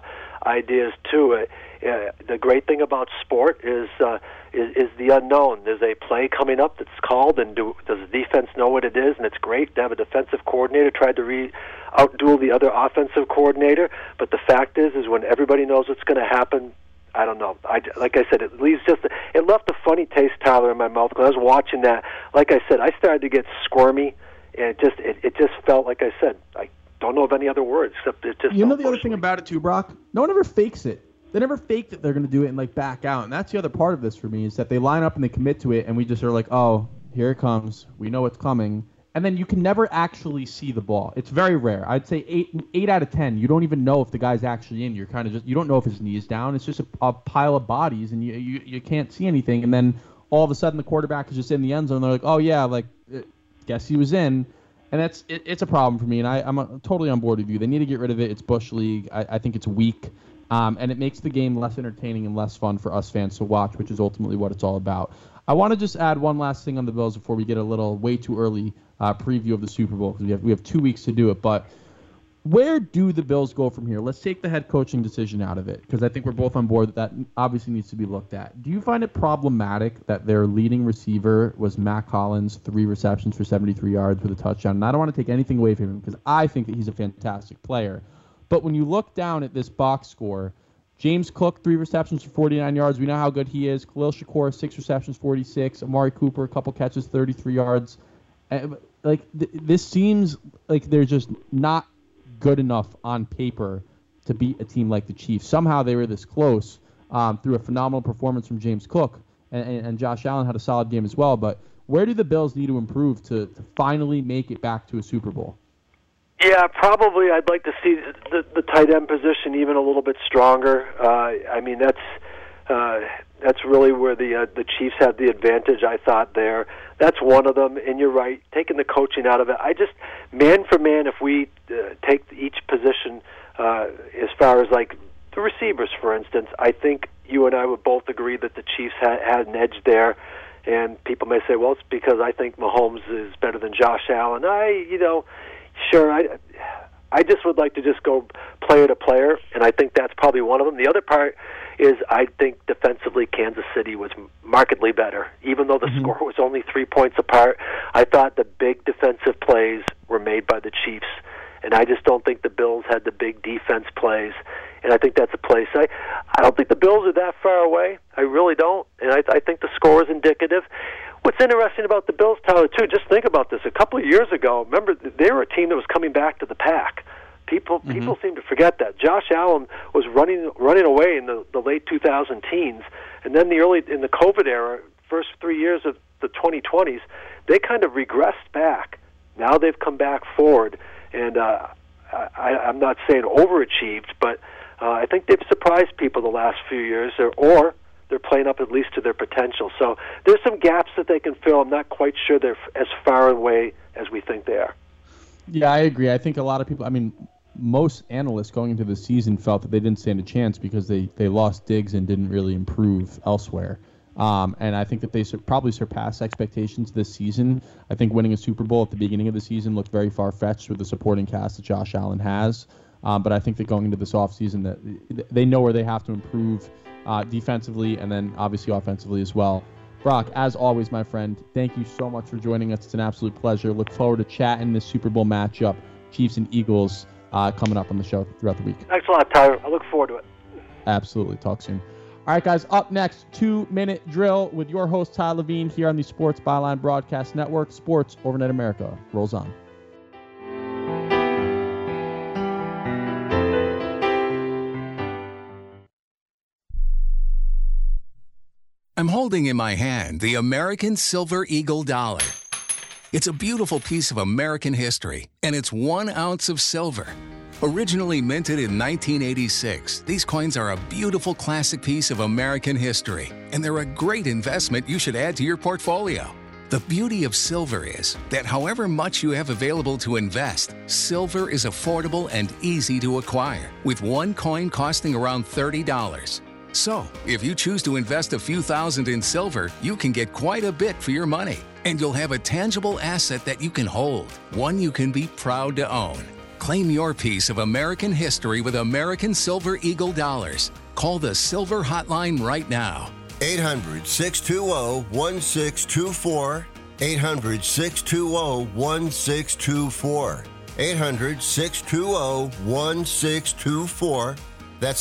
ideas too. The great thing about sport is the unknown. There's a play coming up that's called, and does the defense know what it is? And it's great to have a defensive coordinator try to read outduel the other offensive coordinator. But the fact is when everybody knows what's going to happen, I don't know. Like I said, it left a funny taste, Tyler, in my mouth when I was watching that. Like I said, I started to get squirmy, and it just felt like I said. I don't know of any other words except it just. You know the other thing about it too, Brock. No one ever fakes it. They never fake that they're going to do it and like back out, and that's the other part of this for me is that they line up and they commit to it, and we just are like, oh, here it comes. We know it's coming. And then you can never actually see the ball. It's very rare. I'd say 8 out of 10. You don't even know if the guy's actually in. You're kind of you don't know if his knee is down. It's just a pile of bodies, and you can't see anything. And then all of a sudden the quarterback is just in the end zone. And they're like, oh yeah, guess he was in. And it's a problem for me. And I'm totally on board with you. They need to get rid of it. It's Bush League. I think it's weak, and it makes the game less entertaining and less fun for us fans to watch, which is ultimately what it's all about. I want to just add one last thing on the Bills before we get a little way too early preview of the Super Bowl, because we have 2 weeks to do it. But where do the Bills go from here? Let's take the head coaching decision out of it, because I think we're both on board that obviously needs to be looked at. Do you find it problematic that their leading receiver was Matt Collins, 3 receptions for 73 yards with a touchdown? And I don't want to take anything away from him because I think that he's a fantastic player. But when you look down at this box score, James Cook, 3 receptions for 49 yards. We know how good he is. Khalil Shakur, 6 receptions, 46. Amari Cooper, a couple catches, 33 yards. This seems like they're just not good enough on paper to beat a team like the Chiefs. Somehow they were this close through a phenomenal performance from James Cook, and Josh Allen had a solid game as well. But where do the Bills need to improve to finally make it back to a Super Bowl? Yeah, probably I'd like to see the tight end position even a little bit stronger. I mean, that's really where the Chiefs had the advantage, I thought, there. That's one of them, and you're right, taking the coaching out of it. I just, man for man, if we take each position as far as like the receivers, for instance, I think you and I would both agree that the Chiefs had an edge there. And people may say, well, it's because I think Mahomes is better than Josh Allen. Sure, I just would like to just go player to player, and I think that's probably one of them. The other part is I think defensively Kansas City was markedly better. Even though the score was only 3 points apart, I thought the big defensive plays were made by the Chiefs, and I just don't think the Bills had the big defense plays, and I think that's a place. I don't think the Bills are that far away. I really don't, and I think the score is indicative. What's interesting about the Bills, Tyler, too, just think about this. A couple of years ago, remember, they were a team that was coming back to the pack. People seem to forget that. Josh Allen was running away in the late 2000 teens, and then in the COVID era, first 3 years of the 2020s, they kind of regressed back. Now they've come back forward, and I'm not saying overachieved, but I think they've surprised people the last few years, or they're playing up at least to their potential. So there's some gaps that they can fill. I'm not quite sure they're as far away as we think they are. Yeah, I agree. I think a lot of people, most analysts going into the season felt that they didn't stand a chance because they lost Diggs and didn't really improve elsewhere. And I think that they probably surpassed expectations this season. I think winning a Super Bowl at the beginning of the season looked very far-fetched with the supporting cast that Josh Allen has. But I think that going into this offseason, that they know where they have to improve defensively and then obviously offensively as well. Brock, as always, my friend, thank you so much for joining us. It's an absolute pleasure. Look forward to chatting this Super Bowl matchup, Chiefs and Eagles, coming up on the show throughout the week. Thanks a lot, Tyler. I look forward to it. Absolutely. Talk soon. All right, guys, up next, 2-minute drill with your host, Ty Levine, here on the Sports Byline Broadcast Network. Sports Overnight America rolls on. I'm holding in my hand the American Silver Eagle dollar. It's a beautiful piece of American history, and it's 1 ounce of silver. Originally minted in 1986, these coins are a beautiful classic piece of American history, and they're a great investment you should add to your portfolio. The beauty of silver is that however much you have available to invest, silver is affordable and easy to acquire, with one coin costing around $30. So, if you choose to invest a few thousand in silver, you can get quite a bit for your money, and you'll have a tangible asset that you can hold, one you can be proud to own. Claim your piece of American history with American Silver Eagle dollars. Call the Silver Hotline right now. 800-620-1624. 800-620-1624. 800-620-1624. That's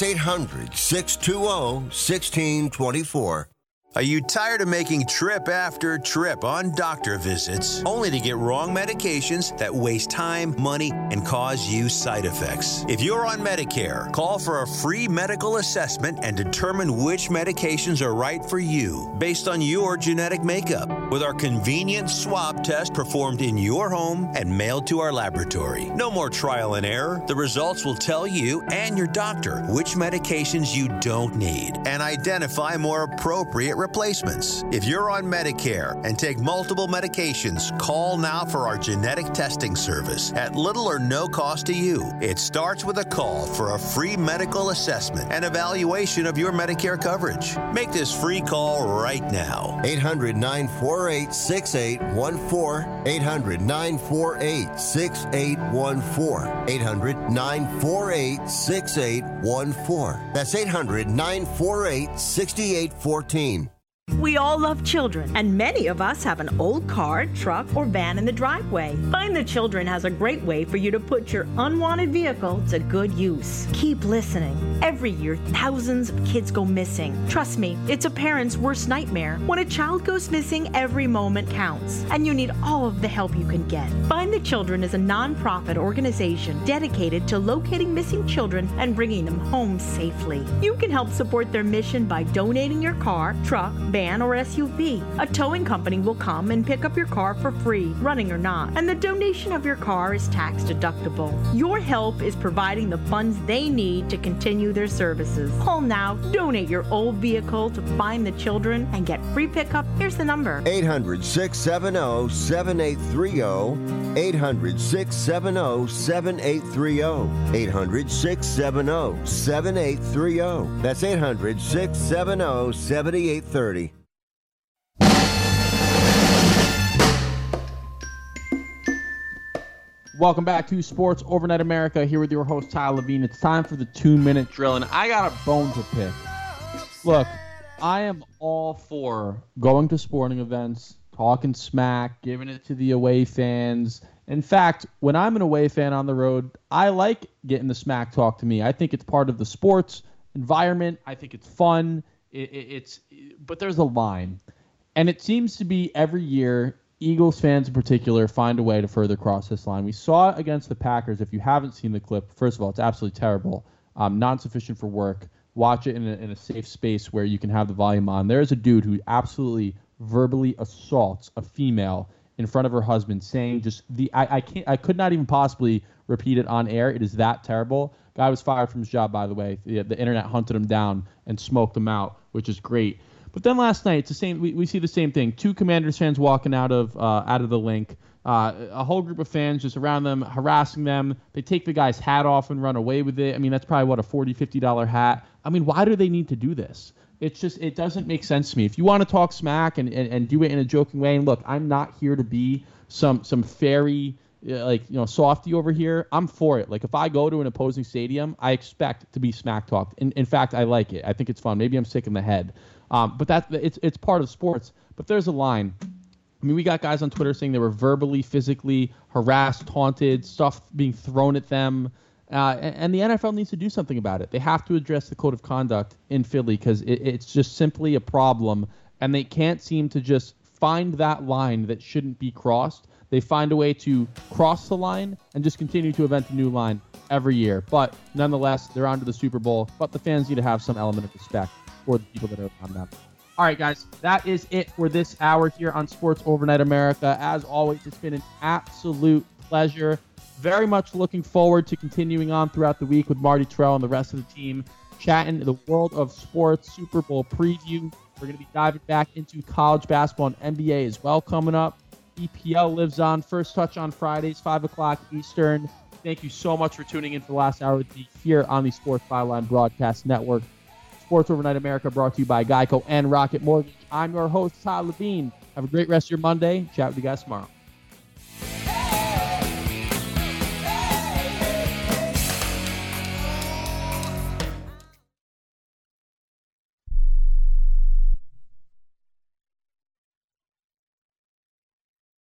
800-620-1624. Are you tired of making trip after trip on doctor visits only to get wrong medications that waste time, money, and cause you side effects? If you're on Medicare, call for a free medical assessment and determine which medications are right for you based on your genetic makeup with our convenient swab test performed in your home and mailed to our laboratory. No more trial and error. The results will tell you and your doctor which medications you don't need and identify more appropriate replacements. If you're on Medicare and take multiple medications, call now for our genetic testing service at little or no cost to you. It starts with a call for a free medical assessment and evaluation of your Medicare coverage. Make this free call right now. 800-948-6814. 800-948-6814. 800-948-6814. That's 800-948-6814. We all love children, and many of us have an old car, truck, or van in the driveway. Find the Children has a great way for you to put your unwanted vehicle to good use. Keep listening. Every year, thousands of kids go missing. Trust me, it's a parent's worst nightmare. When a child goes missing, every moment counts, and you need all of the help you can get. Find the Children is a non-profit organization dedicated to locating missing children and bringing them home safely. You can help support their mission by donating your car, truck, van, or SUV. A towing company will come and pick up your car for free, running or not, and the donation of your car is tax deductible. Your help is providing the funds they need to continue their services. Call now, donate your old vehicle to Find the Children, and get free pickup. Here's the number: 800-670-7830. 800-670-7830. 800-670-7830. That's 800-670-7830. Welcome back to Sports Overnight America, here with your host, Tyler Levine. It's time for the 2-minute drill, and I got a bone to pick. Look, I am all for going to sporting events, talking smack, giving it to the away fans. In fact, when I'm an away fan on the road, I like getting the smack talk to me. I think it's part of the sports environment. I think it's fun. But there's a line. And it seems to be every year, Eagles fans in particular find a way to further cross this line. We saw it against the Packers. If you haven't seen the clip, first of all, it's absolutely terrible. Not sufficient for work. Watch it in a safe space where you can have the volume on. There's a dude who absolutely verbally assaults a female in front of her husband, saying I could not even possibly repeat it on air. It is that terrible. Guy was fired from his job, by the way. The internet hunted him down and smoked him out, which is great. But then last night, it's the same. We see the same thing. 2 Commanders fans walking out of the link. A whole group of fans just around them, harassing them. They take the guy's hat off and run away with it. I mean, that's probably, a $40, $50 hat. I mean, why do they need to do this? It doesn't make sense to me. If you want to talk smack and do it in a joking way, and look, I'm not here to be some fairy, softy over here. I'm for it. Like, if I go to an opposing stadium, I expect to be smack talked. In fact, I like it. I think it's fun. Maybe I'm sick in the head. But it's part of sports. But there's a line. I mean, we got guys on Twitter saying they were verbally, physically harassed, taunted, stuff being thrown at them. And the NFL needs to do something about it. They have to address the code of conduct in Philly because it's just simply a problem. And they can't seem to just find that line that shouldn't be crossed. They find a way to cross the line and just continue to invent a new line every year. But nonetheless, they're on to the Super Bowl. But the fans need to have some element of respect for the people that are on them. All right, guys, that is it for this hour here on Sports Overnight America. As always, it's been an absolute pleasure. Very much looking forward to continuing on throughout the week with Marty Terrell and the rest of the team, chatting the world of sports, Super Bowl preview. We're going to be diving back into college basketball and NBA as well coming up. EPL lives on. First Touch on Fridays, 5 o'clock Eastern. Thank you so much for tuning in for the last hour with me here on the Sports Byline Broadcast Network. Sports Overnight America brought to you by Geico and Rocket Mortgage. I'm your host, Tyler Levine. Have a great rest of your Monday. Chat with you guys tomorrow.